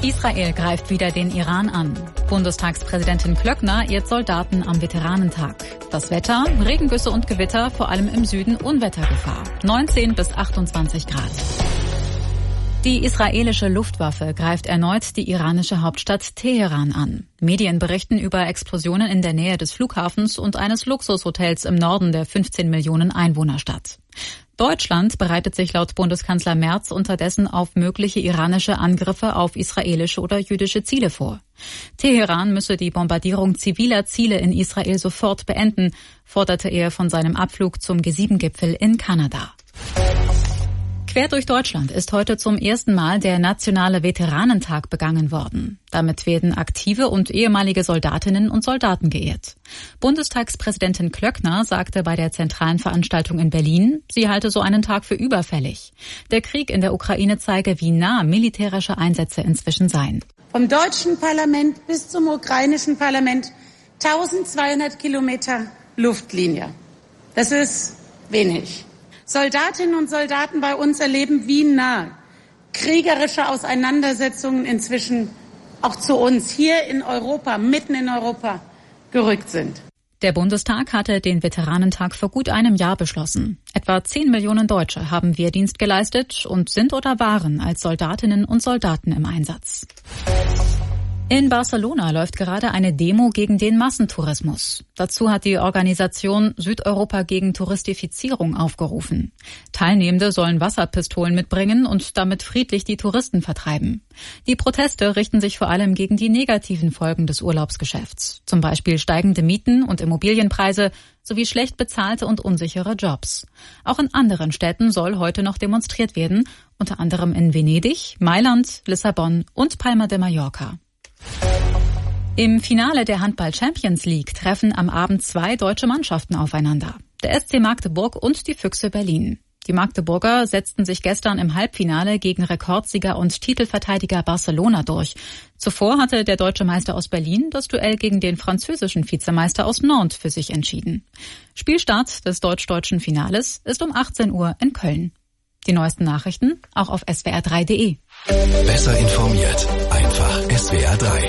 Israel greift wieder den Iran an. Bundestagspräsidentin Klöckner ehrt Soldaten am Veteranentag. Das Wetter, Regengüsse und Gewitter, vor allem im Süden Unwettergefahr. 19 bis 28 Grad. Die israelische Luftwaffe greift erneut die iranische Hauptstadt Teheran an. Medien berichten über Explosionen in der Nähe des Flughafens und eines Luxushotels im Norden der 15 Millionen Einwohnerstadt. Deutschland bereitet sich laut Bundeskanzler Merz unterdessen auf mögliche iranische Angriffe auf israelische oder jüdische Ziele vor. Teheran müsse die Bombardierung ziviler Ziele in Israel sofort beenden, forderte er von seinem Abflug zum G7-Gipfel in Kanada. Quer durch Deutschland ist heute zum ersten Mal der nationale Veteranentag begangen worden. Damit werden aktive und ehemalige Soldatinnen und Soldaten geehrt. Bundestagspräsidentin Klöckner sagte bei der zentralen Veranstaltung in Berlin, sie halte so einen Tag für überfällig. Der Krieg in der Ukraine zeige, wie nah militärische Einsätze inzwischen seien. Vom deutschen Parlament bis zum ukrainischen Parlament 1200 Kilometer Luftlinie. Das ist wenig. Soldatinnen und Soldaten bei uns erleben, wie nah kriegerische Auseinandersetzungen inzwischen auch zu uns hier in Europa, mitten in Europa, gerückt sind. Der Bundestag hatte den Veteranentag vor gut einem Jahr beschlossen. Etwa 10 Millionen Deutsche haben Wehrdienst geleistet und sind oder waren als Soldatinnen und Soldaten im Einsatz. In Barcelona läuft gerade eine Demo gegen den Massentourismus. Dazu hat die Organisation Südeuropa gegen Touristifizierung aufgerufen. Teilnehmende sollen Wasserpistolen mitbringen und damit friedlich die Touristen vertreiben. Die Proteste richten sich vor allem gegen die negativen Folgen des Urlaubsgeschäfts. Zum Beispiel steigende Mieten und Immobilienpreise sowie schlecht bezahlte und unsichere Jobs. Auch in anderen Städten soll heute noch demonstriert werden, unter anderem in Venedig, Mailand, Lissabon und Palma de Mallorca. Im Finale der Handball-Champions League treffen am Abend 2 deutsche Mannschaften aufeinander. Der SC Magdeburg und die Füchse Berlin. Die Magdeburger setzten sich gestern im Halbfinale gegen Rekordsieger und Titelverteidiger Barcelona durch. Zuvor hatte der deutsche Meister aus Berlin das Duell gegen den französischen Vizemeister aus Nantes für sich entschieden. Spielstart des deutsch-deutschen Finales ist um 18 Uhr in Köln. Die neuesten Nachrichten auch auf swr3.de. Besser informiert, einfach SWR3.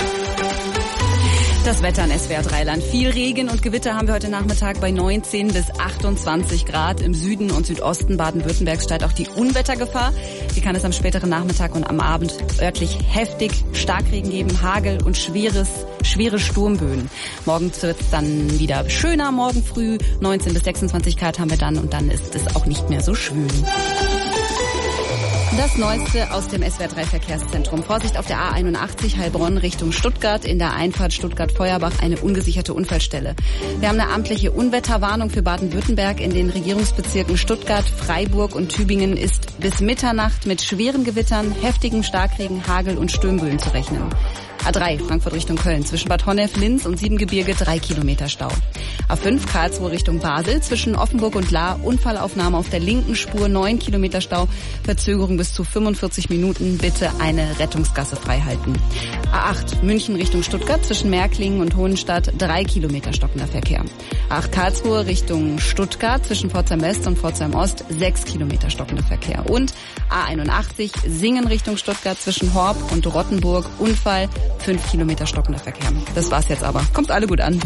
Das Wetter in SWR3-Land. Viel Regen und Gewitter haben wir heute Nachmittag bei 19 bis 28 Grad. Im Süden und Südosten Baden-Württembergs steigt auch die Unwettergefahr. Die kann es am späteren Nachmittag und am Abend örtlich heftig Starkregen geben, Hagel und schwere Sturmböen. Morgens wird es dann wieder schöner, morgen früh 19 bis 26 Grad haben wir dann und dann ist es auch nicht mehr so schwül. Das Neueste aus dem SWR3-Verkehrszentrum. Vorsicht auf der A81 Heilbronn Richtung Stuttgart. In der Einfahrt Stuttgart-Feuerbach eine ungesicherte Unfallstelle. Wir haben eine amtliche Unwetterwarnung für Baden-Württemberg. In den Regierungsbezirken Stuttgart, Freiburg und Tübingen ist bis Mitternacht mit schweren Gewittern, heftigem Starkregen, Hagel und Sturmböen zu rechnen. A3 Frankfurt Richtung Köln. Zwischen Bad Honnef, Linz und Siebengebirge 3 Kilometer Stau. A5 Karlsruhe Richtung Basel. Zwischen Offenburg und Lahr Unfallaufnahme auf der linken Spur 9 Kilometer Stau. Verzögerung bis zu 45 Minuten. Bitte eine Rettungsgasse freihalten. A8 München Richtung Stuttgart. Zwischen Märklingen und Hohenstadt 3 Kilometer stockender Verkehr. A8 Karlsruhe Richtung Stuttgart. Zwischen Pforzheim West und Pforzheim Ost 6 Kilometer stockender Verkehr. Und A81 Singen Richtung Stuttgart. Zwischen Horb und Rottenburg Unfall 5 Kilometer stockender Verkehr. Das war's jetzt aber. Kommt alle gut an.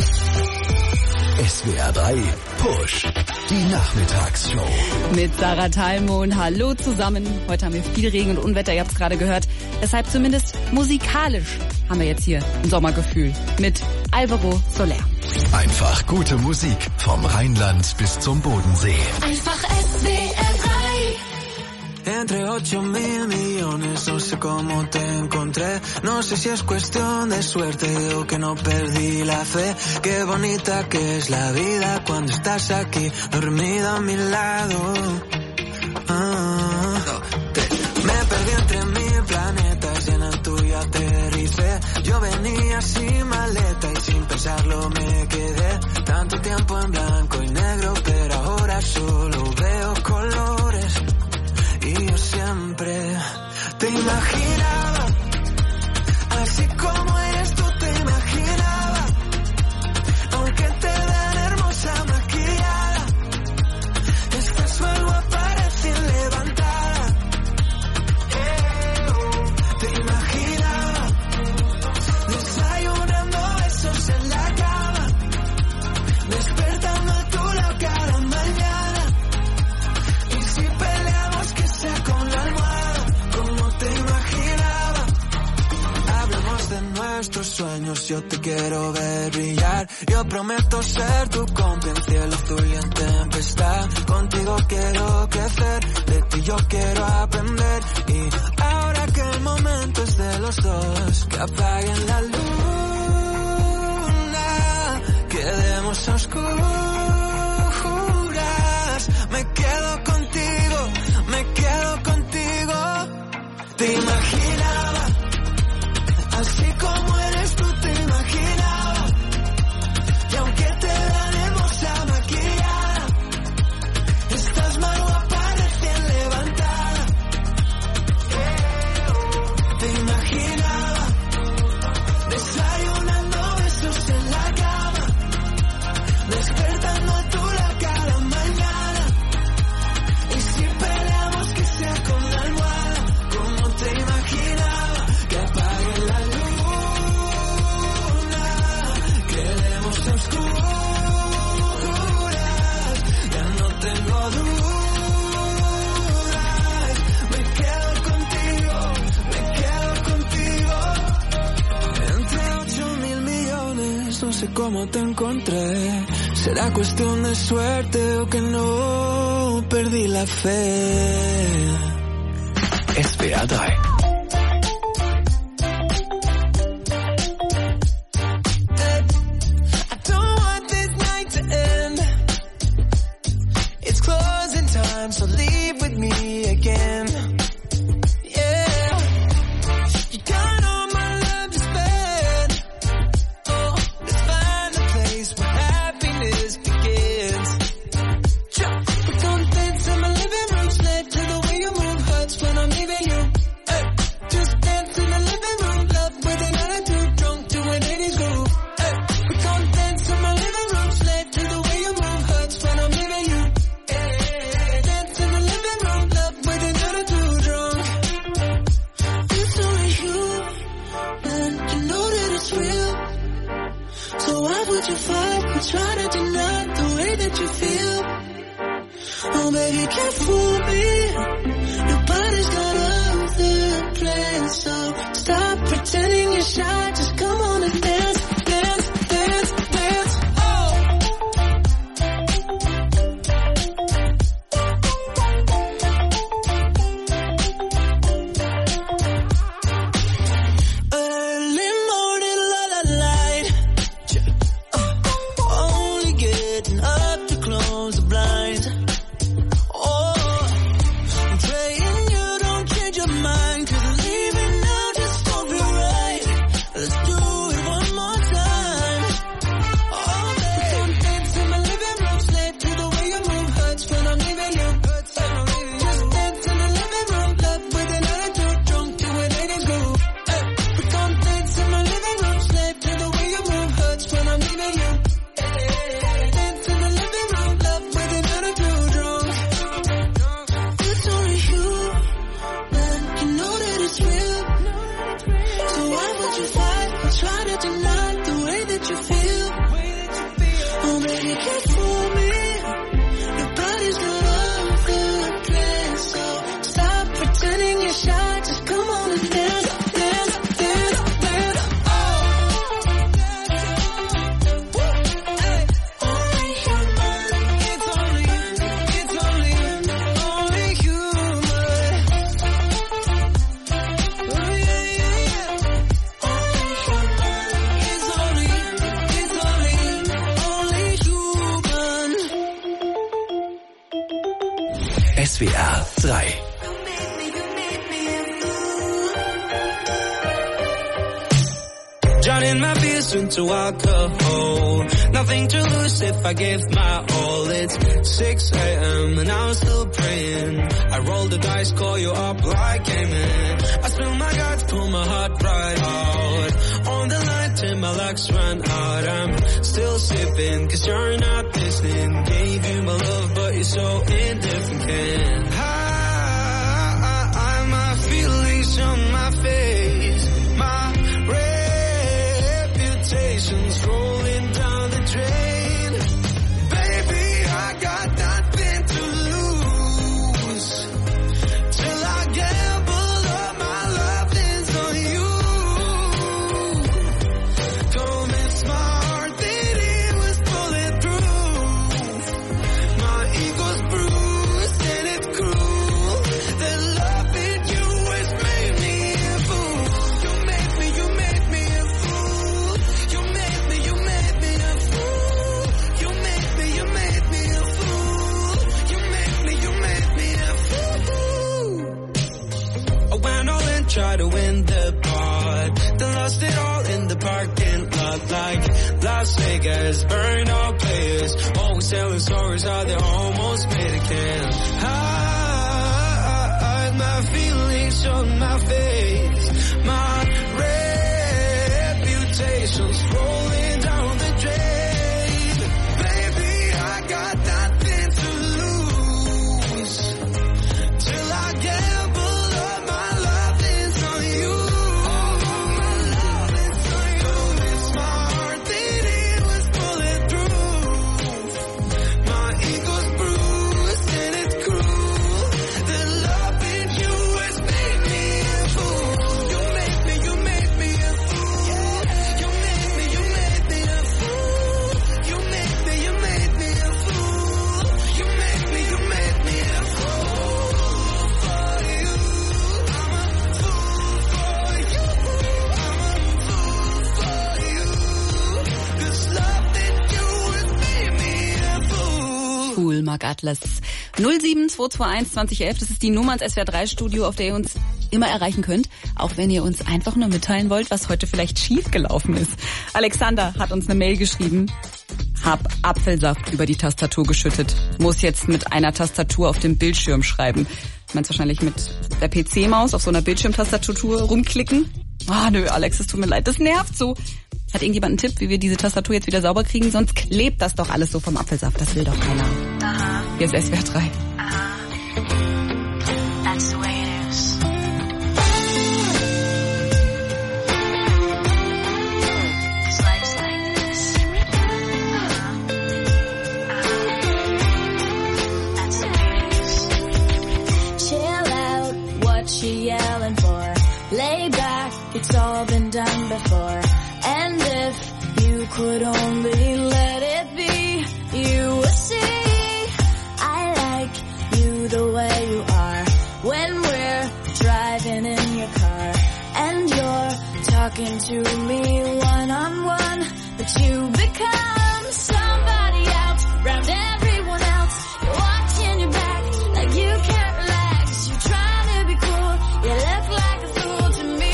SWR3 Push. Die Nachmittagsshow. Mit Sarah Thalmon. Hallo zusammen. Heute haben wir viel Regen und Unwetter. Ihr habt es gerade gehört. Deshalb zumindest musikalisch haben wir jetzt hier ein Sommergefühl. Mit Alvaro Soler. Einfach gute Musik. Vom Rheinland bis zum Bodensee. Einfach SWR3. Entre 8.000 millones, no sé cómo te encontré. No sé si es cuestión de suerte o que no perdí la fe. Qué bonita que es la vida cuando estás aquí, dormida a mi lado. Me perdí entre mil planetas y en el tuyo aterricé. Yo venía sin maleta y sin pensarlo me quedé. Tanto tiempo en blanco y negro, pero ahora solo veo colores. Y yo siempre te imaginaba, así como eres tú te imaginaba, aunque te dan hermosa maquillada, estás algo aparece levantada, te imaginaba. nuestros sueños yo te quiero ver brillar. Yo prometo ser tu compa en cielo azul y en tempestad. Contigo quiero crecer, de ti yo quiero aprender. Y ahora que el momento es de los dos, que apaguen la luna, quedemos a oscuras. Me quedo contigo, me quedo contigo. Te imaginaba, así como eres tú te imaginaba. Y aunque te daremos la maquillada, estás más guapa recién levantada. Te imaginaba, desayunando besos en la cama, despertando a tu la cada mañana. Y si peleamos que sea con la almohada, como te imaginaba, que apague la luna, quedemos a oscuras, ya no tengo dudas, me quedo contigo, entre 8,000 millones, no sé cómo te encontré, será cuestión de suerte o que no perdí la fe. SWR 3. I don't want this night to end. It's closing time, so leave with me again. Yeah, you got all my love to spend. Oh, let's find a place where happiness begins. We don't dance in my living room, slave to the way you move hurts when I'm leaving you. Just dance in the living room, love with an attitude, drunk to an 80s groove. We don't dance in my living room, slave to the way you move hurts when I'm leaving you. Dance in the living room, love with an attitude, drunk. It's only you, and you know that it's real. So why would you fight or try to deny the way that you feel? Oh baby, you can't fool me. Your body's got other plans, so stop pretending you're shy. Just come on and dance, dance, dance, dance. Oh. Early morning, la light. Only getting up to close the blinds. Oh, I'm praying you don't change your mind, 'cause leaving now just don't feel right. Let's do it one more time. Oh, baby, don't dance in my living room, slave to the way you move hurts when I'm leaving you. Just dance in the living room, love with an attitude, drunk to an 80s groove. We don't dance in my living room, slave to the way you move hurts when I'm leaving you. Dance in the living room, love with an attitude, drunk. It's only you, man, you know that it's real. So why would you fight or try to deny the way that you feel? Oh baby, you can't fool me. Your body's got other plans, so stop pretending you're shy. Just come on and dance, dance, dance, dance. Oh. Only human. It's only human. Oh yeah, yeah, yeah. Only human. It's only human. SWR 3. Drowning my fears into alcohol. Nothing to lose if I give my all. It's 6 a.m. and I'm still praying. I roll the dice, call you up like amen. I spill my guts, pull my heart right out. On the line till my luck's run out. I'm still sipping, 'cause you're not listening. Gave you my love, but you're so indifferent. Can't hide my feelings on my face. My reputation's rolling down the drain. Baby, I got nothing to lose. Till I gamble all my love is on you. apart. Then lost it all in the parking lot like Las Vegas. Burned out players, always telling stories how they almost made a can. Hide my feelings on my face. My reputation's rolling down the drain. Baby, I got nothing to lose. Till I gamble all my loving's on you. All my loving's on you. Though it's my heart that it was bulletproof. My ego's bruised and it's cruel. The loving you has made me a fool. You made me a fool. You made me a fool. You made me a fool. You made me a fool for you. I'm a fool for you. I'm a fool for you. This love that you has made me a fool. Cool, Mark Atlas. 07221 2011, das ist die Nummer ins SWR3-Studio, auf der ihr uns immer erreichen könnt, auch wenn ihr uns einfach nur mitteilen wollt, was heute vielleicht schief gelaufen ist. Alexander hat uns eine Mail geschrieben. Hab Apfelsaft über die Tastatur geschüttet. Muss jetzt mit einer Tastatur auf dem Bildschirm schreiben. Du meinst wahrscheinlich mit der PC-Maus auf so einer Bildschirmtastatur rumklicken? Ah, nö, Alex, es tut mir leid, das nervt so. Hat irgendjemand einen Tipp, wie wir diese Tastatur jetzt wieder sauber kriegen? Sonst klebt das doch alles so vom Apfelsaft. Das will doch keiner. Hier ist SWR 3. That's the way it is. Cause life's like this. That's the way it is. Chill out, what you yelling for? Lay back, it's all been done before. And if you could only let it be, you would see I like you the way you are. When we're driving in your car and you're talking to me one-on-one, but you become somebody else around everyone else. You're watching your back like you can't relax. You're trying to be cool, you look like a fool to me.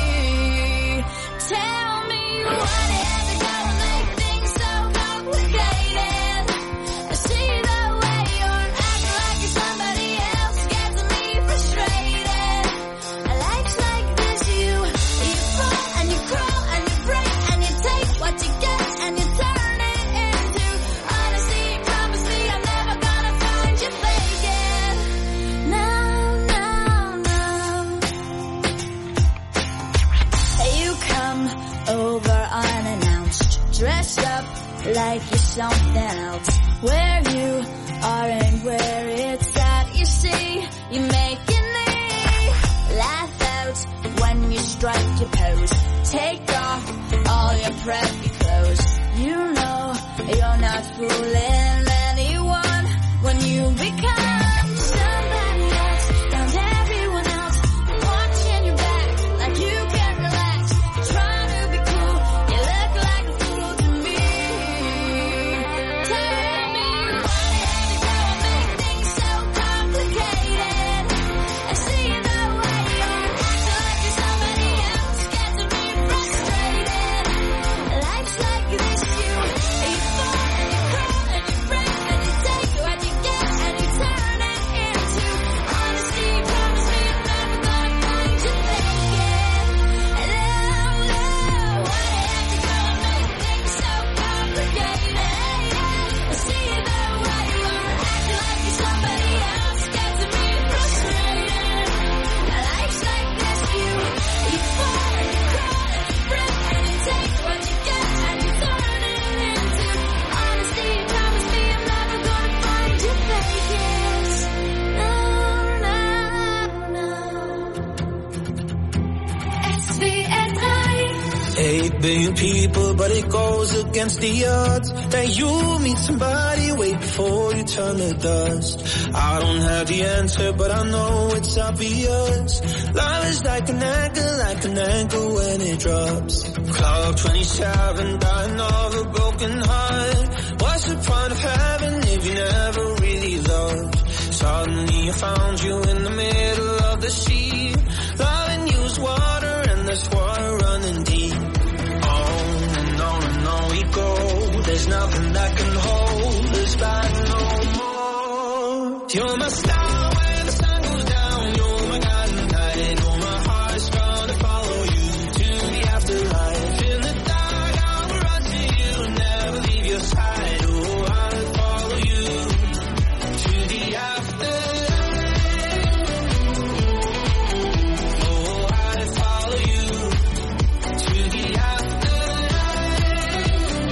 Tell me what is it gonna make things so complicated? I see the way you're acting like you're somebody else, gets me frustrated. Life's like this, you fall and you crawl and you break and you take what you get and you turn it into honesty. Promise me I'm never gonna find you faking. No, no, no. You come over unannounced, dressed up like you're something else. Where you are and where it's at, you see, you making me laugh out when you strike your pose. Take off all your preppy clothes. You know you're not fooling anyone when you become somebody else around everyone else. Watching your back like you can't relax. Trying to be cool, you look like a fool to me. Tell me what is it gonna make things so complicated? I see the way you're acting like you're somebody else, gets me frustrated. Life's like this, you fall and you crawl and you break and you take what you get and you turn it into honesty. Promise me I'm never gonna find you faking. No, no, what is it gonna make things so complicated? I see the way you're acting like you're somebody else, gets me frustrated. Life's like this, you fall and you crawl and you break and you take what you get and you turn it into honesty. Promise me I'm never gonna find you faking. No, no, no. SWR 3. 8 billion people, but it goes against the odds that you meet somebody way before you turn to dust. I don't have the answer, but I know it's obvious. Love is like an anchor when it drops. Club 27, dying of a broken heart. What's the point of having if you never really loved? Suddenly I found you in the middle of the sea. Loving you is water and nothing that can hold us back no more. You're my star when the sun goes down. You're my guiding light. Oh, my heart's gonna follow you to the afterlife. In the dark, I will run to you and never leave your side. Oh, I'll follow you to the afterlife. Oh, I'll follow you to the afterlife.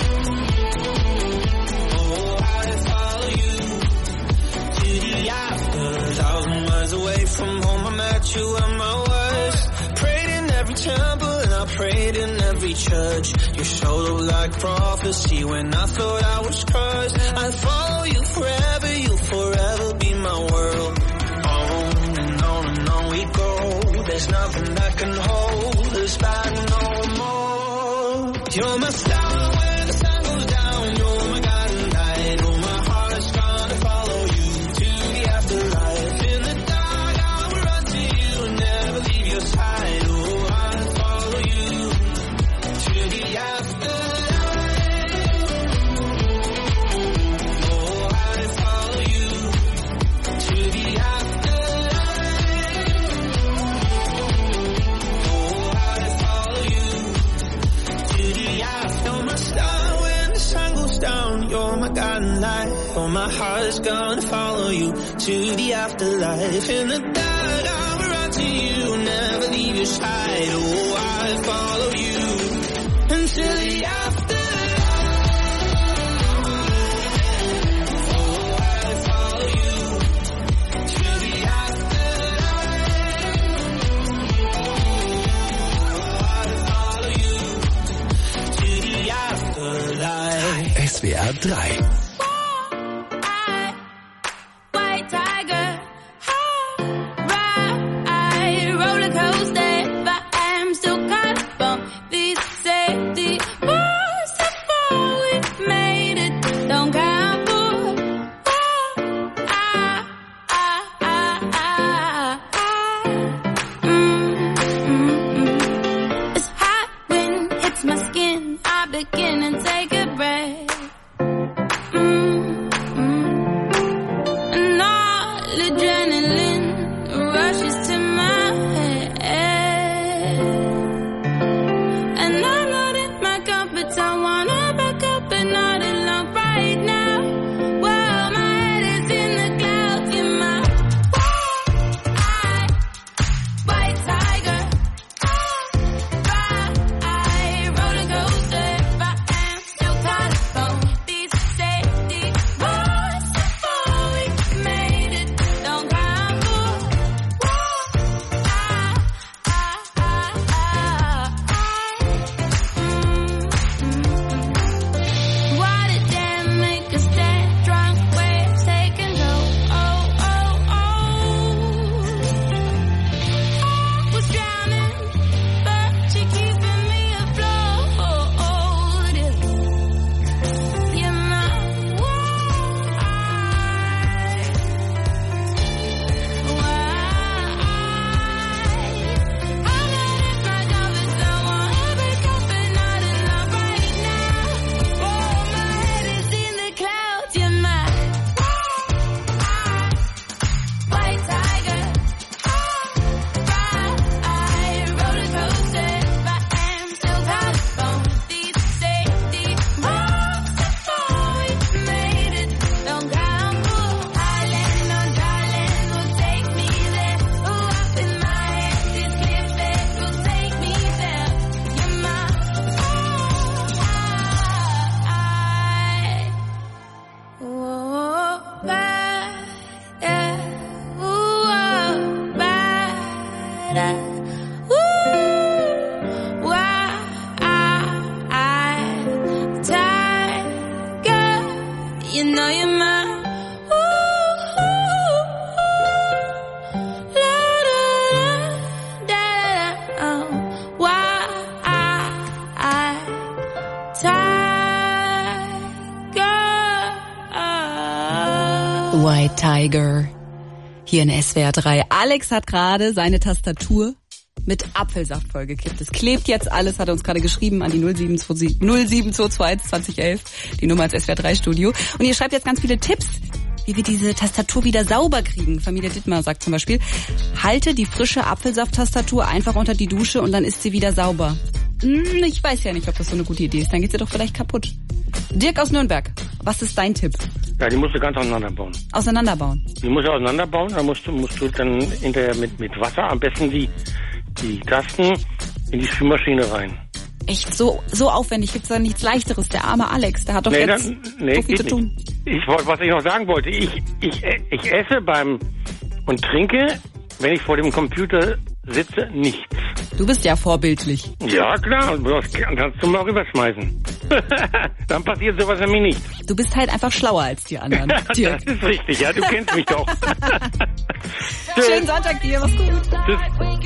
Oh, I'll follow you to the after. 1,000 miles away from home, I met you at my worst. Prayed in every temple and I prayed in every church. You showed up like prophecy when I thought I was cursed. I'll follow you forever, you'll forever be my world. On we go. There's nothing that can hold us back no more. You're my star when the sun goes down. You're my guiding light. Oh, my heart's gonna follow you to the afterlife. In the dark, I will run to you and never leave your side. Oh, I'll follow you to the afterlife. Oh, I'll follow you to the afterlife. Oh, I'll follow you to the after. You're my star when the sun goes down. You're my guiding light. Oh, my heart's gonna follow you to the afterlife. In the dark, I will run to you, never leave your side. Oh, I'll follow you until the afterlife. Oh, I'll follow you to the afterlife. Oh, I'll follow you to the afterlife. SWR 3. White tiger, ride, roller coaster, but I'm still caught up on these safety bars. So far we made it, don't count for. It's hot when it hits my skin. I begin and take a breath. And all adrenaline rushes to my head. And I'm not in my comfort, I wanna back up and not alone right now. Well, my head is in the clouds, you're my white tiger. Ride, roller coaster, but I'm still caught up on these safety bars. Before we made it, don't count for. Why did they make us dead drunk? Waves take control. I was drowning, but you're keeping me afloat. You're my I'm not in my comfort, I wanna break up and not in love right now. Oh, my head is in the clouds, you're my white tiger. Ride, roller coaster, but I'm still caught up on these safety bars. Before we made it, don't count for. Island on darling will take me there. Oh, up in my head, this cliff edge will take me there. You're my tiger. You know you're my White Tiger. Hier in SWR 3. Alex hat gerade seine Tastatur mit Apfelsaft vollgekippt. Es klebt jetzt alles, hat er uns gerade geschrieben an die 07221 2011, die Nummer als SWR3-Studio. Und ihr schreibt jetzt ganz viele Tipps, wie wir diese Tastatur wieder sauber kriegen. Familie Dittmar sagt zum Beispiel, halte die frische Apfelsaft-Tastatur einfach unter die Dusche und dann ist sie wieder sauber. Ich weiß ja nicht, ob das so eine gute Idee ist. Dann geht sie doch vielleicht kaputt. Dirk aus Nürnberg, was ist dein Tipp? Ja, die musst du ganz auseinanderbauen. Auseinanderbauen? Die musst du auseinanderbauen, dann musst du dann hinterher mit Wasser am besten die Tasten in die Spülmaschine rein. Echt so aufwendig? Gibt's da nichts Leichteres? Der arme Alex, der hat doch jetzt so viel zu tun. Was ich noch sagen wollte, ich esse und trinke, wenn ich vor dem Computer sitze, nichts. Du bist ja vorbildlich. Ja, klar. Das kannst du mal rüberschmeißen. Dann passiert sowas an mir nicht. Du bist halt einfach schlauer als die anderen. Das ist richtig, ja. Du kennst mich doch. Schönen Sonntag dir. Mach's gut. Tschüss.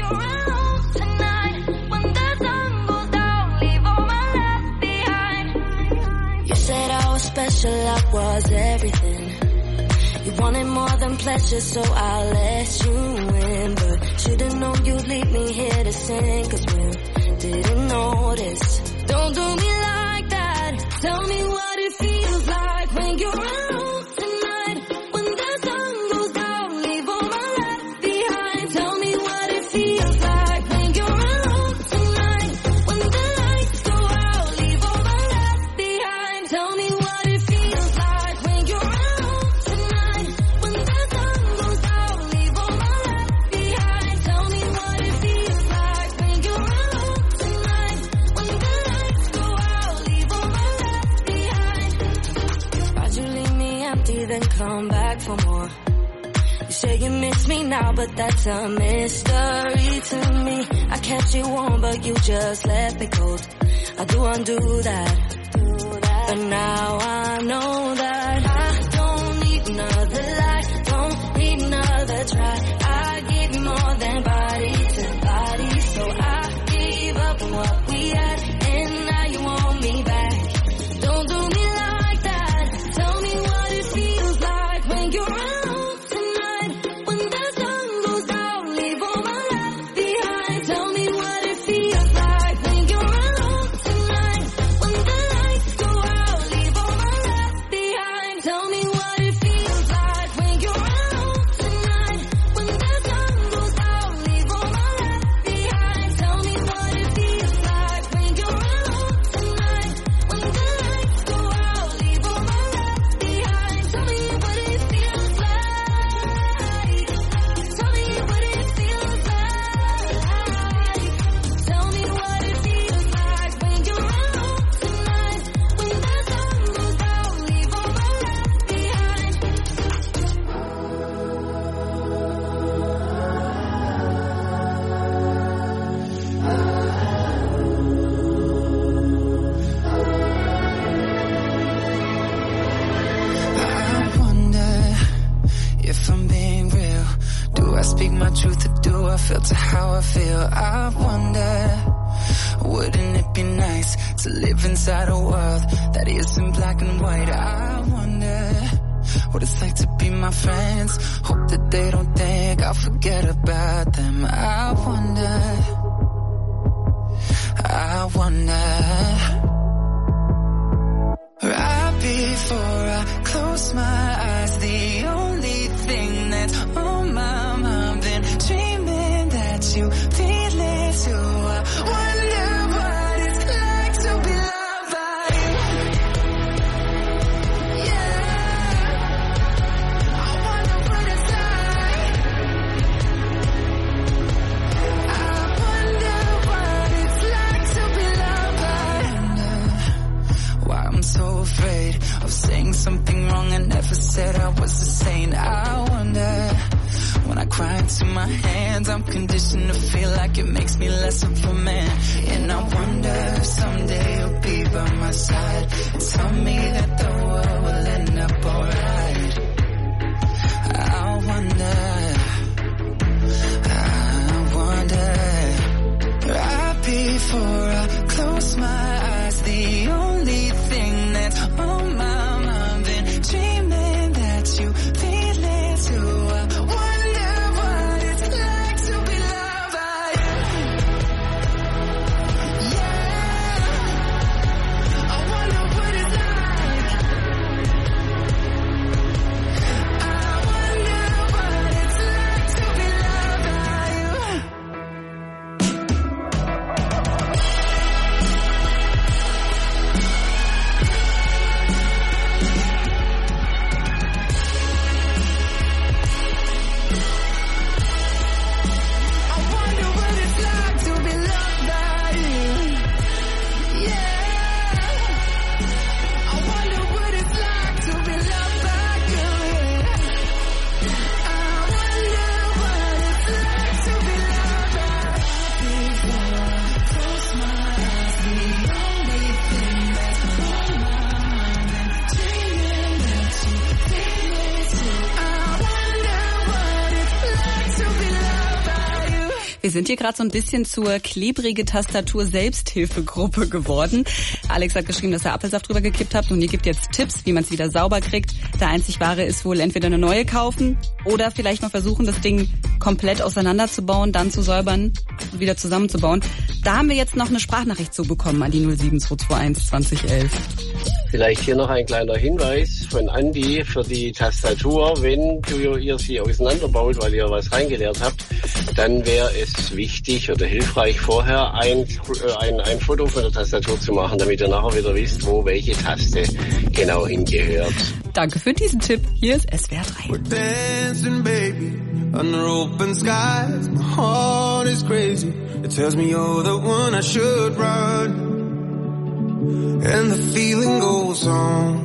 You said I was special, I was everything. You wanted more than pleasure, so I let you in. But should've known you'd leave me here to sing, 'cause we didn't notice. Don't do me like that. Tell me what it feels like when you're alone tonight. When the sun goes down, leave all my life behind. Tell me what it feels like when you're alone tonight. When the lights go out, leave all my life behind. Tell me what it feels like when you're alone tonight. When the sun goes down, leave all my life behind. Tell me what it feels like when you're alone tonight. When the lights go out, leave all my life behind. Why'd you leave me empty, then come back for more? You say you miss me now, but that's a mystery to me. I kept you warm, but you just left me cold. I do undo that. But now I know that I don't need another lie, don't need another try. I give you more than body to body, so I gave up on what we had, and now you want me back. Don't do me like that. Tell me what it feels like when you're alone tonight. When the sun goes down, leave all my life behind. Tell me what it feels like when you're alone tonight. When the lights go out, leave all my life behind. Tell me what it feels like when you're alone tonight. When the sun goes down, leave all my life behind. Tell me what it feels like when you're alone tonight. When the lights go out, leave all my life behind. Tell me what it feels like. Tell me what it feels like. Tell me what it feels like when you're alone tonight. When the sun goes down, leave all my life behind. I wonder if I'm being real. Do I speak my truth or do I filter how I feel? I wonder, wouldn't it be nice to live inside a world that isn't black and white? I wonder what it's like to be my friends. Hope that they don't think I'll forget about them. I wonder. Right before I close my eyes, the only thing that's on my mind, been dreaming that you feel it too. I wonder what it's like to be loved by you. Yeah, I wonder what it's like. I wonder what it's like to be loved by you. Why I'm so afraid of saying something wrong. I never said I was a saint. I wonder, when I cry into my hands, I'm conditioned to feel like it makes me less of a man. And I wonder if someday you'll be by my side. Tell me that the world will end up alright. I wonder, right before I close my eyes, the only thing that's on my mind, been dreaming that you feel it too. I wonder what it's like to be loved by you. Wir sind hier gerade so ein bisschen zur klebrige Tastatur Selbsthilfegruppe geworden. Alex hat geschrieben, dass er Apfelsaft drüber gekippt hat und ihr gibt jetzt Tipps, wie man es wieder sauber kriegt. Der einzig wahre ist wohl entweder eine neue kaufen oder vielleicht noch versuchen, das Ding komplett auseinanderzubauen, dann zu säubern, wieder zusammenzubauen. Da haben wir jetzt noch eine Sprachnachricht zubekommen an die 07221 2011. Vielleicht hier noch ein kleiner Hinweis von Andi für die Tastatur. Wenn ihr sie auseinanderbaut, weil ihr was reingeleert habt, dann wäre es wichtig oder hilfreich, vorher ein Foto von der Tastatur zu machen, damit ihr nachher wieder wisst, wo welche Taste genau hingehört. Danke für diesen Tipp. Hier ist SWR 3. We're dancing, baby, under open skies. My heart is crazy. It tells me you're the one I should run. And the feeling goes on.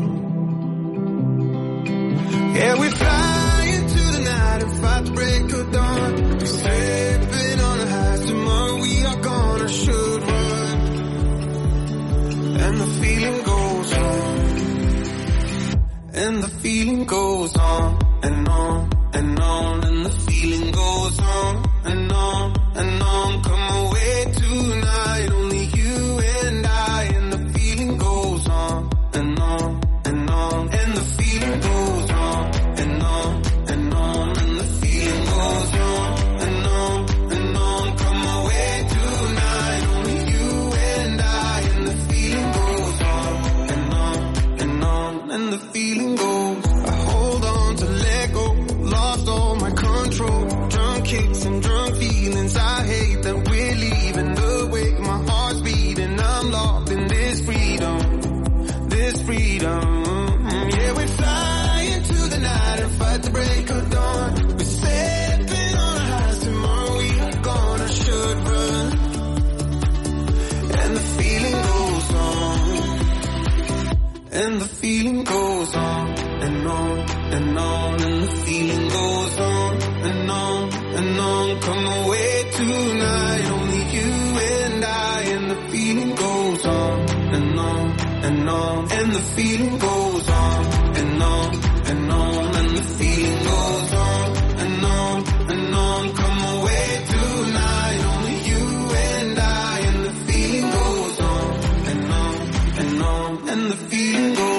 Yeah, we fly into the night and fight the break of dawn. We're slipping on the highs tomorrow. We are gonna should run. And the feeling goes on. And the feeling goes on and on and on. And the feeling goes on and on and on. Come away tonight, only you and I. And the feeling goes on and on and on. And the feeling goes on and on and on. And the feeling goes on and on and on. Come away tonight, only you and I. And the feeling goes on and on and on. And the feeling goes. I hold on to let go. Lost all my control. Drunk kicks and drunk feelings. I hate that we're leaving the way my heart's beating. I'm locked in this freedom. This freedom. Yeah, we fly into the night and fight the break of dawn. We're stepping on our highs tomorrow. We are gonna should run. And the feeling goes on. And the feeling goes on and on and on. And the feeling goes on and on and on. Come away tonight, only you and I. And the feeling goes on and on and on. And the feeling goes on and on and on. And the feeling goes on and on and on. Come away tonight, only you and I. And the feeling goes on and on and on. And the feeling goes.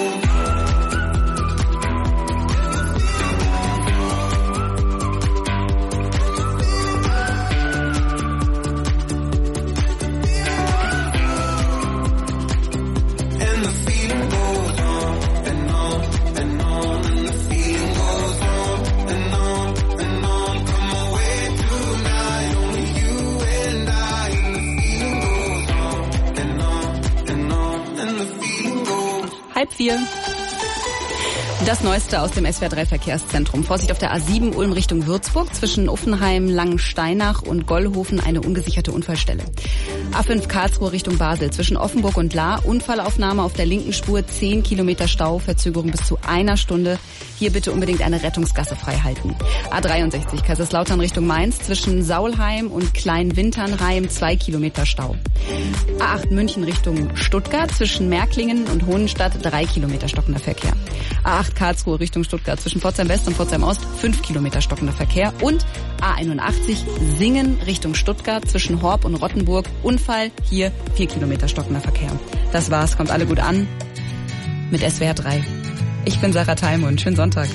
Halb 4. Das Neueste aus dem SWR 3 Verkehrszentrum. Vorsicht auf der A7 Ulm Richtung Würzburg. Zwischen Uffenheim, Langensteinach und Gollhofen eine ungesicherte Unfallstelle. A5 Karlsruhe Richtung Basel. Zwischen Offenburg und Lahr Unfallaufnahme auf der linken Spur. 10 Kilometer Stau, Verzögerung bis zu 1 Stunde. Hier bitte unbedingt eine Rettungsgasse frei halten. A63 Kaiserslautern Richtung Mainz. Zwischen Saulheim und Kleinwinternheim 2 Kilometer Stau. A8 München Richtung Stuttgart. Zwischen Märklingen und Hohenstadt 3 Kilometer stockender Verkehr. A8 Karlsruhe Richtung Stuttgart. Zwischen Pforzheim West und Pforzheim Ost 5 Kilometer stockender Verkehr. Und A81 Singen Richtung Stuttgart. Zwischen Horb und Rottenburg. Unfall. Hier 4 Kilometer stockender Verkehr. Das war's. Kommt alle gut an. Mit SWR 3. Ich bin Sarah Theilmund. Schönen Sonntag.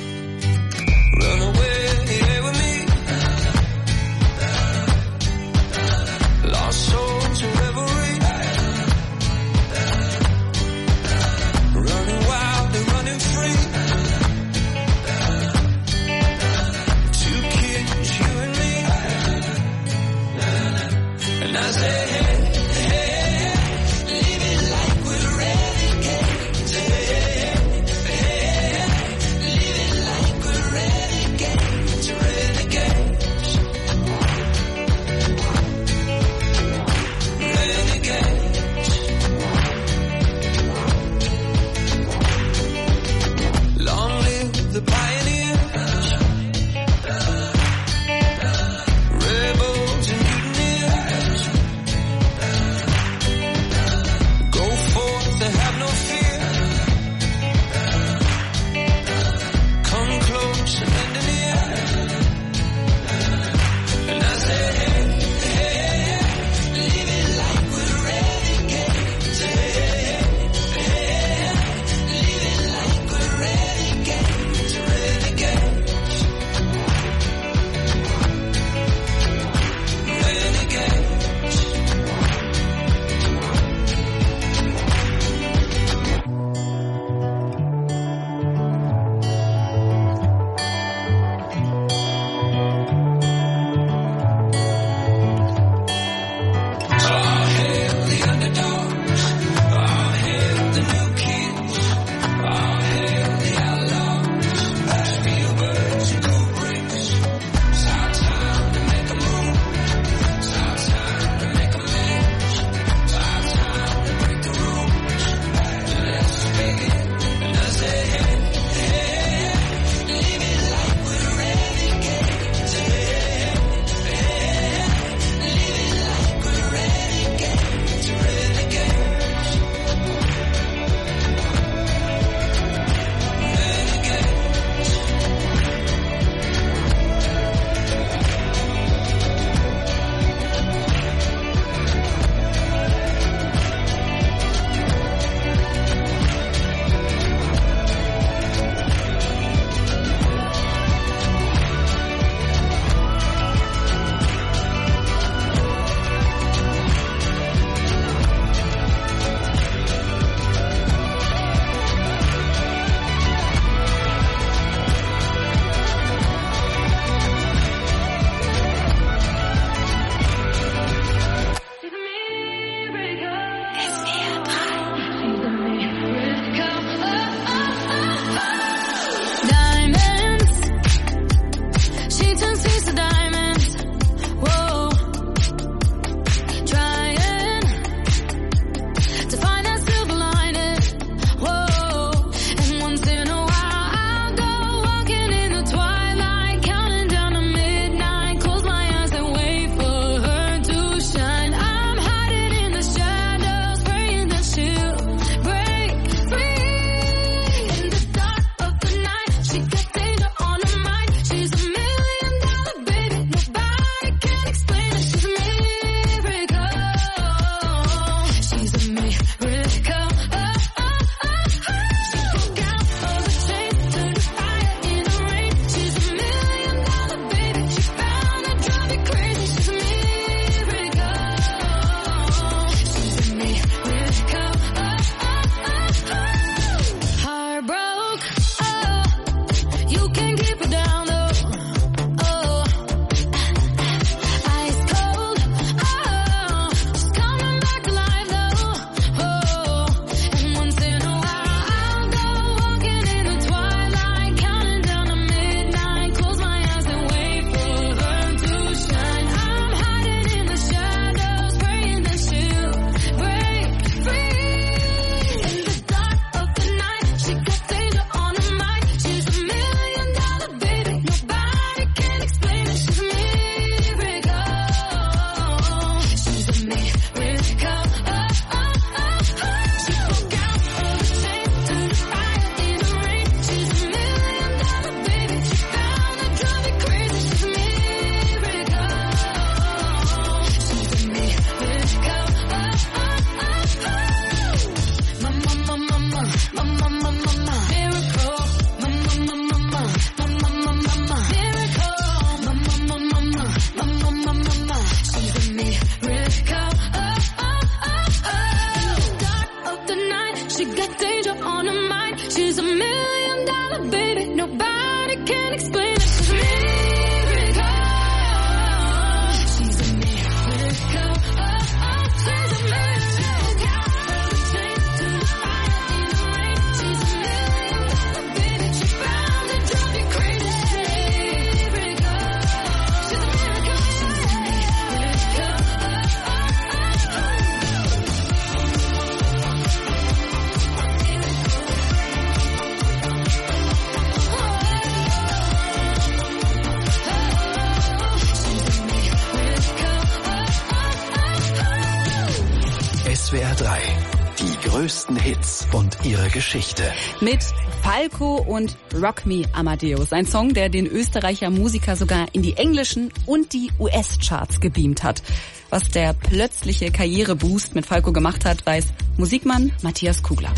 SWR 3. Die größten Hits und ihre Geschichte. Mit Falco und Rock Me Amadeus. Ein Song, der den Österreicher Musiker sogar in die englischen und die US-Charts gebeamt hat. Was der plötzliche Karriereboost mit Falco gemacht hat, weiß Musikmann Matthias Kugler.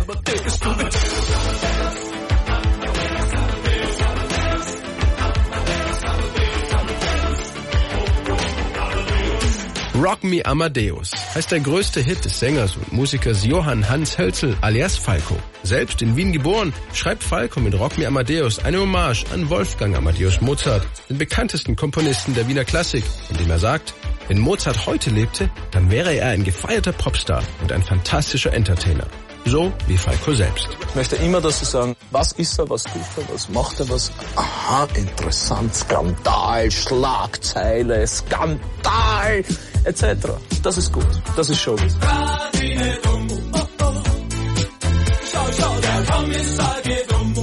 Rock Me Amadeus heißt der größte Hit des Sängers und Musikers Johann Hans Hölzel alias Falco. Selbst in Wien geboren, schreibt Falco mit Rock Me Amadeus eine Hommage an Wolfgang Amadeus Mozart, den bekanntesten Komponisten der Wiener Klassik, indem er sagt, wenn Mozart heute lebte, dann wäre er ein gefeierter Popstar und ein fantastischer Entertainer. So wie Falco selbst. Ich möchte immer, dass sie sagen, was ist er, was tut er, was macht er, was... Aha, interessant, Skandal, Schlagzeile, Skandal, etc. Das ist gut, das ist Showbiz. Schau, der Kommissar geht um.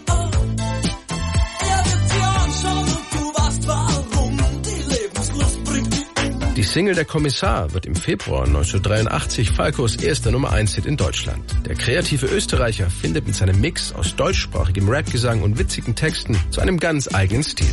Er wird sie anschauen und du weißt warum. Die Lebenslust bringt die um. Die Single Der Kommissar wird im Februar 1983 Falcos erster Nummer-1-Hit in Deutschland. Der kreative Österreicher findet mit seinem Mix aus deutschsprachigem Rapgesang und witzigen Texten zu einem ganz eigenen Stil.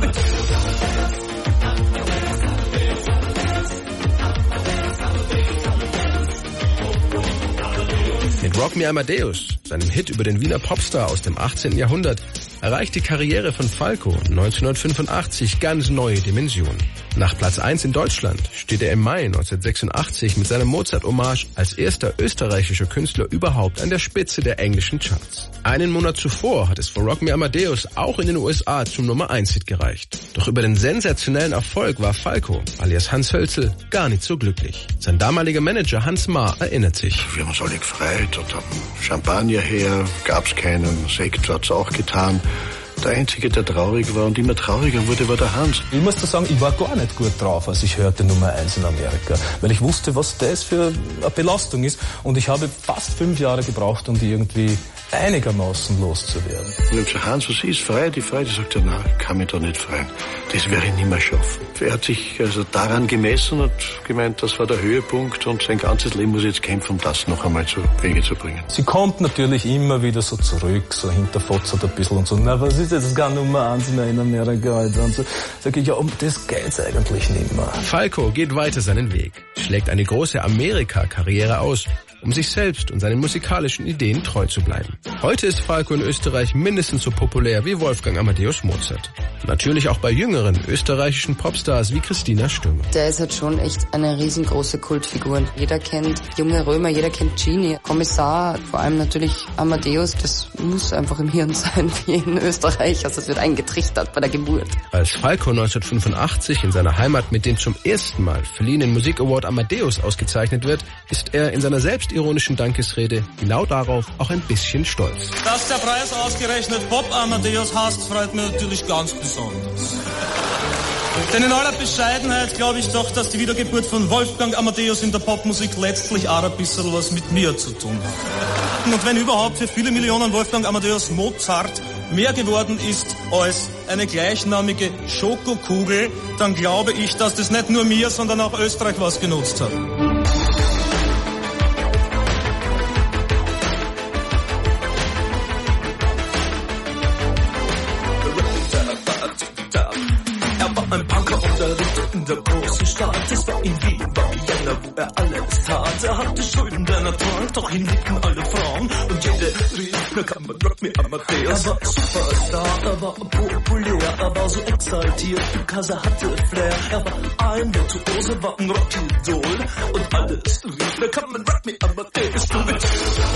Mit Rock Me Amadeus, seinem Hit über den Wiener Popstar aus dem 18. Jahrhundert, erreicht die Karriere von Falco 1985 ganz neue Dimensionen. Nach Platz 1 in Deutschland steht er im Mai 1986 mit seinem Mozart-Hommage als erster österreichischer Künstler überhaupt an der Spitze der englischen Charts. Einen Monat zuvor hat es für Rock Me Amadeus auch in den USA zum Nummer-1-Hit gereicht. Doch über den sensationellen Erfolg war Falco, alias Hans Hölzel, gar nicht so glücklich. Sein damaliger Manager Hans Maar erinnert sich. Wir haben uns alle gefreut und haben Champagner her, gab's keinen, Sekt hat's auch getan. Der Einzige, der traurig war und immer trauriger wurde, war der Hans. Ich muss da sagen, ich war gar nicht gut drauf, als ich hörte Nummer 1 in Amerika, weil ich wusste, was das für eine Belastung ist. Und ich habe fast 5 Jahre gebraucht, um die irgendwie einigermaßen loszuwerden. Und ich habe gesagt, Hans, was ist? Frei? Die sagt er, nein, ich kann mich da nicht freuen. Das werde ich nicht mehr schaffen. Er hat sich also daran gemessen und gemeint, das war der Höhepunkt und sein ganzes Leben muss jetzt kämpfen, um das noch einmal zu Wege zu bringen. Sie kommt natürlich immer wieder so zurück, so hinterfotzert ein bisschen und so, na, was ist jetzt gar Nummer 1 mehr in Amerika heute? Und so sage ich, ja, um das geht's eigentlich nicht mehr. Falco geht weiter seinen Weg, schlägt eine große Amerika-Karriere aus, um sich selbst und seinen musikalischen Ideen treu zu bleiben. Heute ist Falco in Österreich mindestens so populär wie Wolfgang Amadeus Mozart. Natürlich auch bei jüngeren österreichischen Popstars wie Christina Stürmer. Der ist halt schon echt eine riesengroße Kultfigur. Jeder kennt Junge Römer, jeder kennt Genie. Kommissar, vor allem natürlich Amadeus, das muss einfach im Hirn sein, wie in Österreich. Also es wird eingetrichtert bei der Geburt. Als Falco 1985 in seiner Heimat mit dem zum ersten Mal verliehenen Musikaward Amadeus ausgezeichnet wird, ist er in seiner selbstironischen Dankesrede genau darauf auch ein bisschen stolz. Dass der Preis ausgerechnet Bob Amadeus heißt, freut mich natürlich ganz besonders. Denn in aller Bescheidenheit glaube ich doch, dass die Wiedergeburt von Wolfgang Amadeus in der Popmusik letztlich auch ein bisschen was mit mir zu tun hat. Und wenn überhaupt für viele Millionen Wolfgang Amadeus Mozart mehr geworden ist als eine gleichnamige Schokokugel, dann glaube ich, dass das nicht nur mir, sondern auch Österreich was genutzt hat. Ein Punker unterrichtet in der großen Stadt. Es war in Wien, war Vienna, wo er alles tat. Er hatte Schulden der Natur, doch ihn liebten alle Frauen. Und jede rief, na kann man Rock Me Amadeus. Er war Superstar, er war populär, er war so exaltiert, because er hatte Flair. Er war ein Virtuose, war ein Rockidol. Und alles rief, na kann man Rock Me Amadeus. Du bist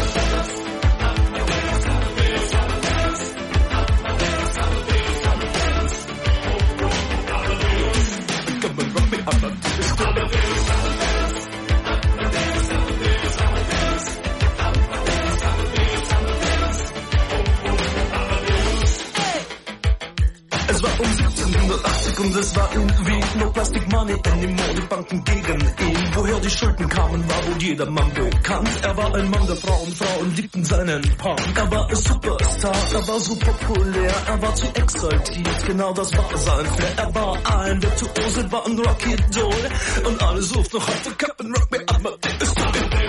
Es war um 1780 und es war irgendwie no plastic money anymore, die Banken gegen ihn. Woher die Schulden kamen, war wohl jedermann bekannt. Er war ein Mann der Frauen, Frauen liebten seinen Punk. Er war ein Superstar, er war so populär, er war zu exaltiert, genau das war sein Flair. Er war ein Virtuose, war ein Rockidol und alle suchten noch heute Captain Rock Me Amadeus.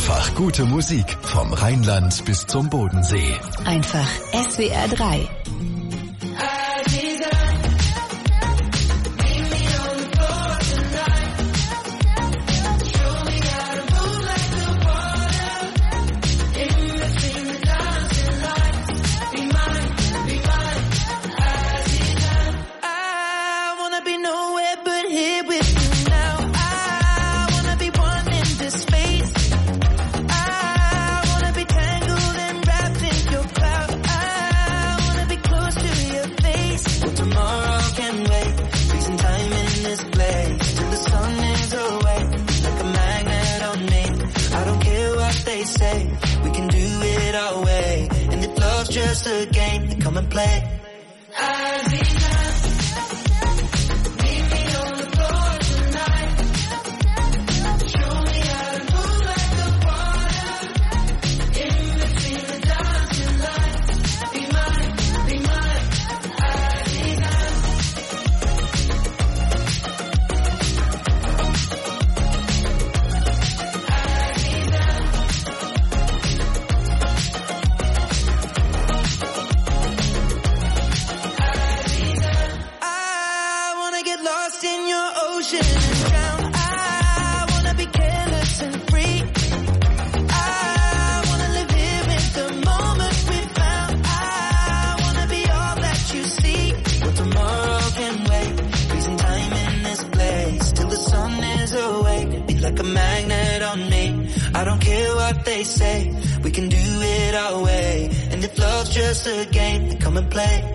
Einfach gute Musik vom Rheinland bis zum Bodensee. Einfach SWR 3. Just a game to come and play. Like a magnet on me. I don't care what they say. We can do it our way. And if love's just a game, then come and play.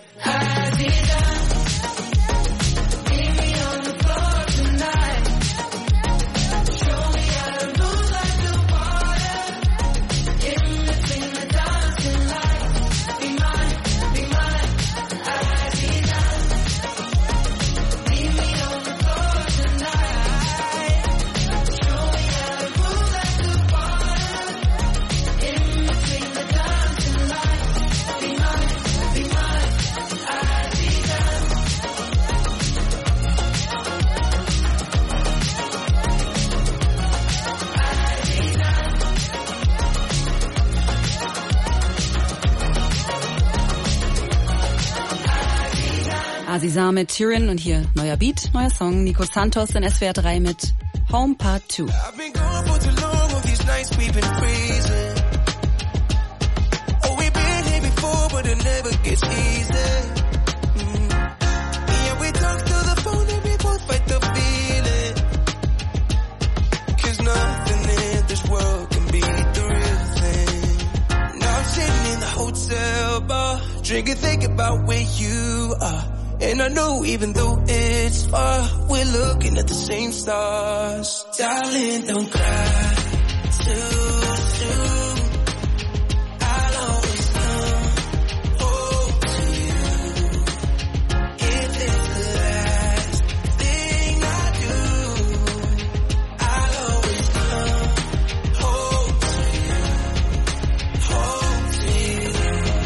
Aziza mit Tyrion und hier neuer Beat, neuer Song. Nico Santos in SWR 3 mit Home Part 2. I've been gone for too long, all these nights we've been freezing. Oh, we've been here before, but it never gets easy. Yeah, we talk through the phone and we both fight the feeling. 'Cause nothing in this world can beat the real thing. Now I'm sitting in the hotel bar, drinking, thinking about where you are. And I know even though it's far, we're looking at the same stars. Darling, don't cry too soon. I'll always come home to you. If it's the last thing I do, I'll always come home to you. Home to you.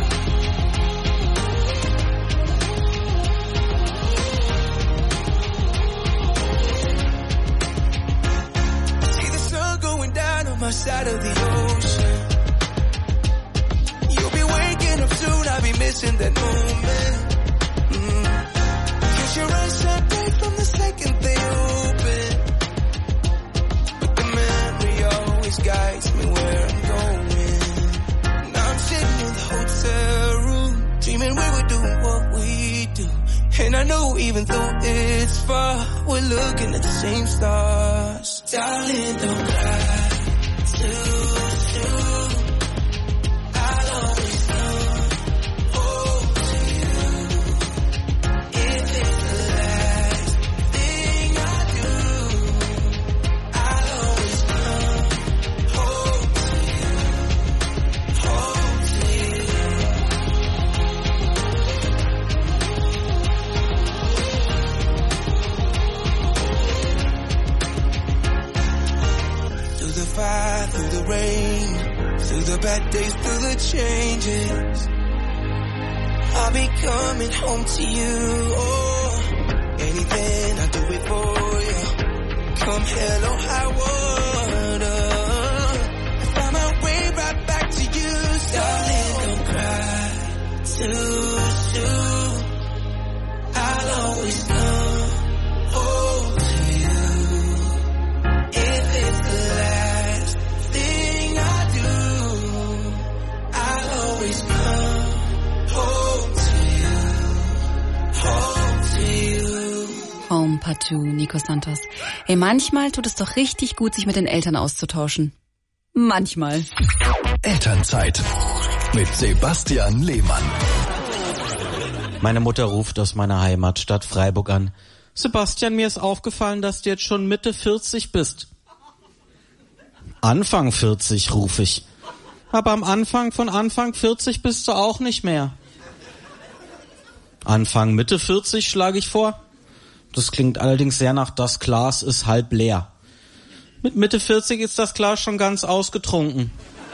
My side of the ocean. You'll be waking up soon, I'll be missing that moment. 'Cause your eyes shine bright from the second they open. But the memory always guides me where I'm going. Now I'm sitting in the hotel room, dreaming we were doing what we do. And I know even though it's far, we're looking at the same stars. Darling, don't cry too soon. I'll always come home to you. If it's the last thing I do, I'll always come home to you. Home to you. Through the fire, through the rain, through the bad days, through the changes, I'll be coming home to you. Oh, anything I do it for you. Come hell or high water, Tattoo, Nico Santos. Hey, manchmal tut es doch richtig gut, sich mit den Eltern auszutauschen. Manchmal. Elternzeit mit Sebastian Lehmann. Meine Mutter ruft aus meiner Heimatstadt Freiburg an. Sebastian, mir ist aufgefallen, dass du jetzt schon Mitte 40 bist. Anfang 40, rufe ich. Aber am Anfang von Anfang 40 bist du auch nicht mehr. Anfang Mitte 40 schlage ich vor. Das klingt allerdings sehr nach das Glas ist halb leer. Mit Mitte 40 ist das Glas schon ganz ausgetrunken.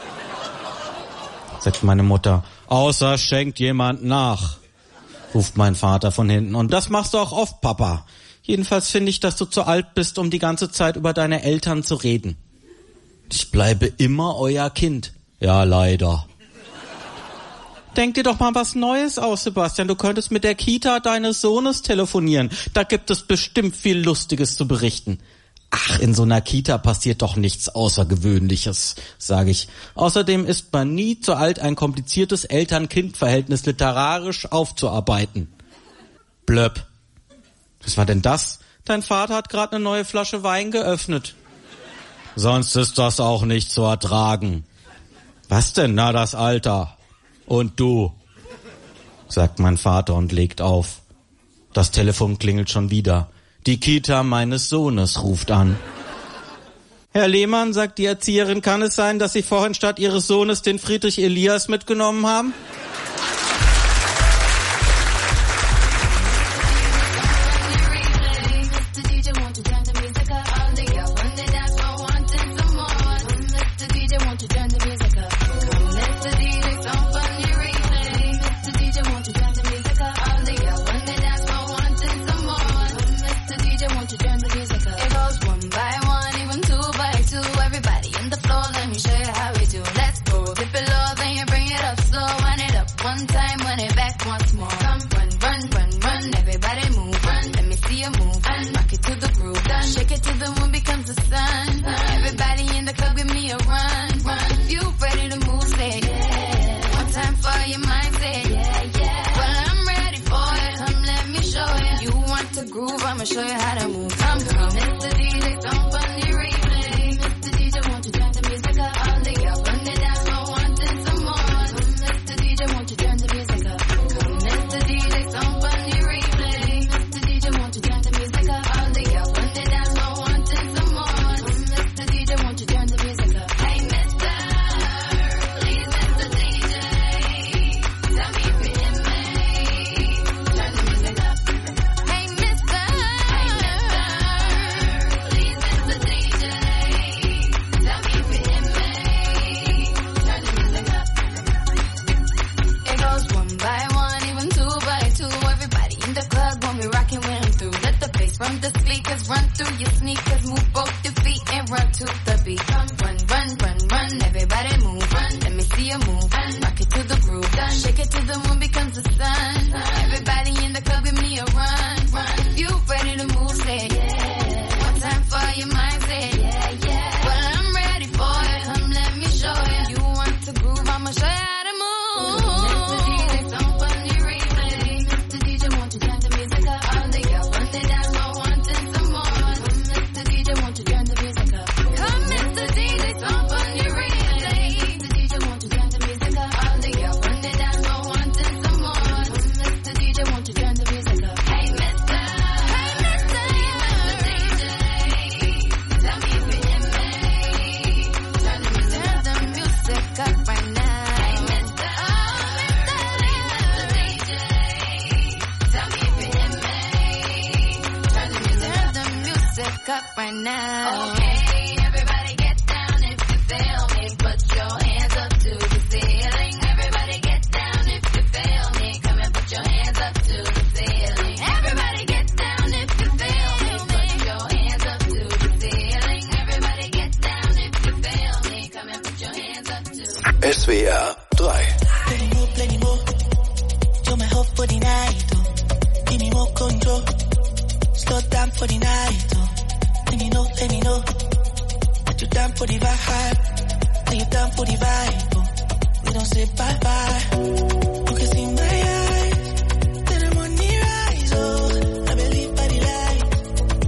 Sagt meine Mutter. Außer schenkt jemand nach, ruft mein Vater von hinten. Und das machst du auch oft, Papa. Jedenfalls finde ich, dass du zu alt bist, um die ganze Zeit über deine Eltern zu reden. Ich bleibe immer euer Kind. Ja, leider. Denk dir doch mal was Neues aus, Sebastian. Du könntest mit der Kita deines Sohnes telefonieren. Da gibt es bestimmt viel Lustiges zu berichten. Ach, in so einer Kita passiert doch nichts Außergewöhnliches, sage ich. Außerdem ist man nie zu alt, ein kompliziertes Eltern-Kind-Verhältnis literarisch aufzuarbeiten. Blöpp. Was war denn das? Dein Vater hat gerade eine neue Flasche Wein geöffnet. Sonst ist das auch nicht zu ertragen. Was denn? Na, das Alter. Und du, sagt mein Vater und legt auf. Das Telefon klingelt schon wieder. Die Kita meines Sohnes ruft an. Herr Lehmann, sagt die Erzieherin, kann es sein, dass Sie vorhin statt Ihres Sohnes den Friedrich Elias mitgenommen haben? SWR 3. Plenty more. You're my hope for the night. Oh. Give me more control. Slow down for the night. Oh. Let me know. That you down for the vibe. Are you down for the vibe? Oh. We don't say bye bye. You can see my eyes. Then I'm on the rise. Oh, I believe by the light.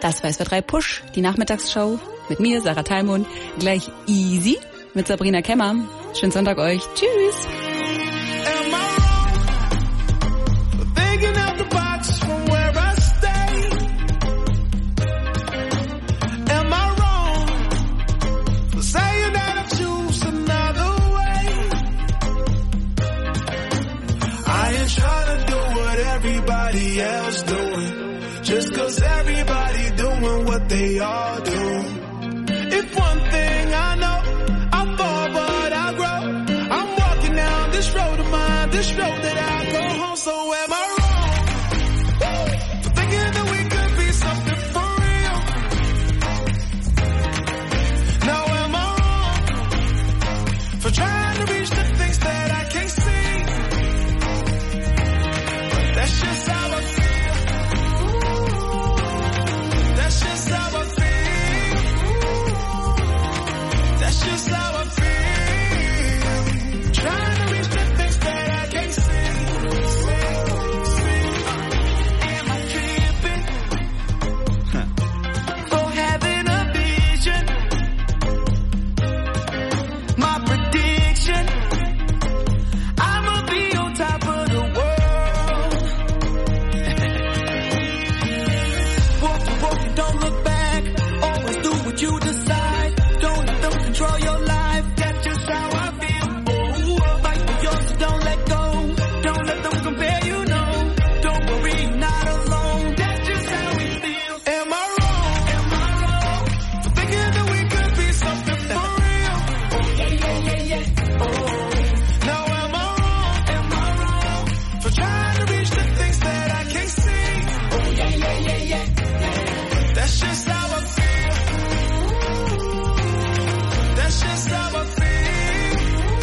Das war SWR 3 Push, die Nachmittagsshow mit mir, Sarah Thalmund. Gleich Easy mit Sabrina Kemmer. Schönen Sonntag euch. Tschüss. Everybody else doing, just 'cause everybody doing what they all do. If one thing I know, I fall but I grow. I'm walking down this road of mine, this road that I go home. So am I wrong for thinking that we could be something for real? Now am I wrong for trying to reach the things that I can't see? That's just how I feel. That's just how I feel. That's just how I feel. Trying to reach the things that I can't see. Am I tripping for having a vision? My prediction, I'ma be on top of the world. Don't look back, always do what you decide. Don't let them control your life, that's just how I feel. Oh, fight for yours, so don't let go. Don't let them compare you, no. Don't worry, you're not alone. That's just how we feel. Am I wrong? Am I wrong for thinking that we could be something for real? Oh, yeah. Oh, now am I wrong for trying to reach the things that I can't see? Oh, yeah. That's just how I feel. That's just how I feel.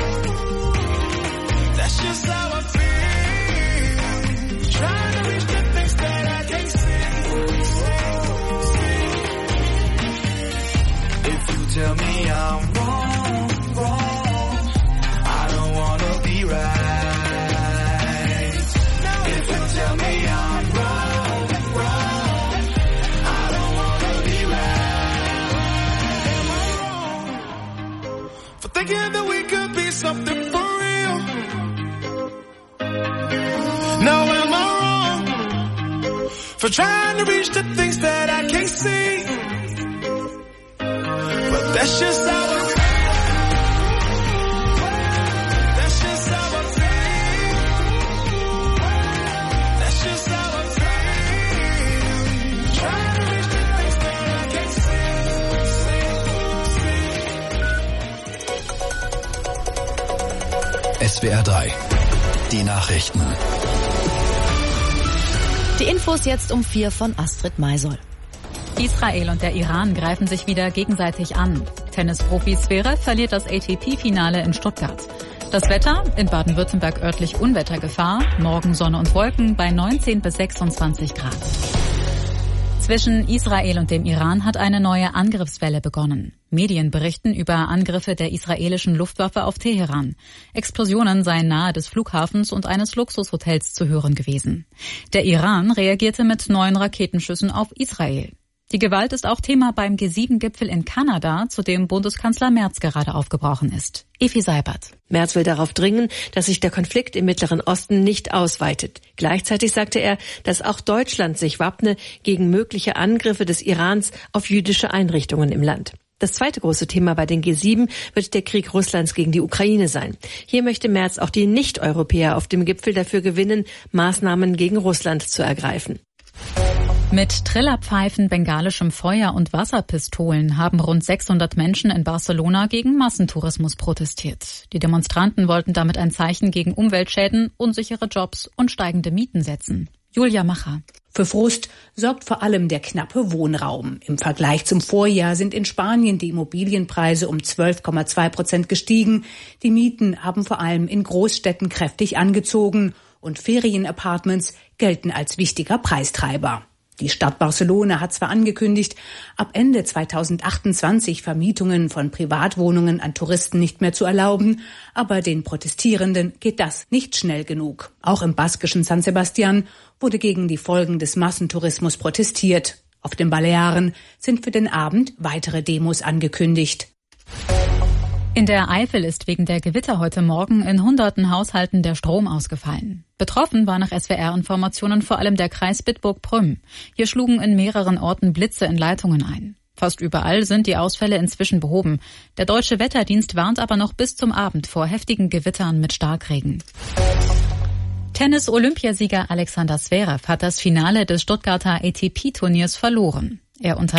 That's just how I feel. Trying to reach the things that I can't see. If you tell me I'm wrong, I don't wanna be right. If you tell me I'm wrong, I don't wanna be right. Am I wrong for thinking that we could be something for real? Now am I wrong for trying to reach the things that I can't see? But that's just how I feel. That's just how I feel. That's just how I feel. Trying to reach the things that I can't see. SWR 3, die Nachrichten. Die Infos jetzt um 4 von Astrid Maisoll. Israel und der Iran greifen sich wieder gegenseitig an. Tennisprofi Zverev verliert das ATP-Finale in Stuttgart. Das Wetter, in Baden-Württemberg örtlich Unwettergefahr, morgen Sonne und Wolken bei 19 bis 26 Grad. Zwischen Israel und dem Iran hat eine neue Angriffswelle begonnen. Medien berichten über Angriffe der israelischen Luftwaffe auf Teheran. Explosionen seien nahe des Flughafens und eines Luxushotels zu hören gewesen. Der Iran reagierte mit 9 Raketenschüssen auf Israel. Die Gewalt ist auch Thema beim G7-Gipfel in Kanada, zu dem Bundeskanzler Merz gerade aufgebrochen ist. Evi Seibert. Merz will darauf dringen, dass sich der Konflikt im Mittleren Osten nicht ausweitet. Gleichzeitig sagte er, dass auch Deutschland sich wappne gegen mögliche Angriffe des Irans auf jüdische Einrichtungen im Land. Das zweite große Thema bei den G7 wird der Krieg Russlands gegen die Ukraine sein. Hier möchte Merz auch die Nicht-Europäer auf dem Gipfel dafür gewinnen, Maßnahmen gegen Russland zu ergreifen. Mit Trillerpfeifen, bengalischem Feuer und Wasserpistolen haben rund 600 Menschen in Barcelona gegen Massentourismus protestiert. Die Demonstranten wollten damit ein Zeichen gegen Umweltschäden, unsichere Jobs und steigende Mieten setzen. Julia Macher. Für Frust sorgt vor allem der knappe Wohnraum. Im Vergleich zum Vorjahr sind in Spanien die Immobilienpreise um 12,2% gestiegen. Die Mieten haben vor allem in Großstädten kräftig angezogen und Ferienapartments gelten als wichtiger Preistreiber. Die Stadt Barcelona hat zwar angekündigt, ab Ende 2028 Vermietungen von Privatwohnungen an Touristen nicht mehr zu erlauben, aber den Protestierenden geht das nicht schnell genug. Auch im baskischen San Sebastian wurde gegen die Folgen des Massentourismus protestiert. Auf den Balearen sind für den Abend weitere Demos angekündigt. In der Eifel ist wegen der Gewitter heute Morgen in hunderten Haushalten der Strom ausgefallen. Betroffen war nach SWR-Informationen vor allem der Kreis Bitburg-Prüm. Hier schlugen in mehreren Orten Blitze in Leitungen ein. Fast überall sind die Ausfälle inzwischen behoben. Der Deutsche Wetterdienst warnt aber noch bis zum Abend vor heftigen Gewittern mit Starkregen. Tennis-Olympiasieger Alexander Zverev hat das Finale des Stuttgarter ATP-Turniers verloren. Er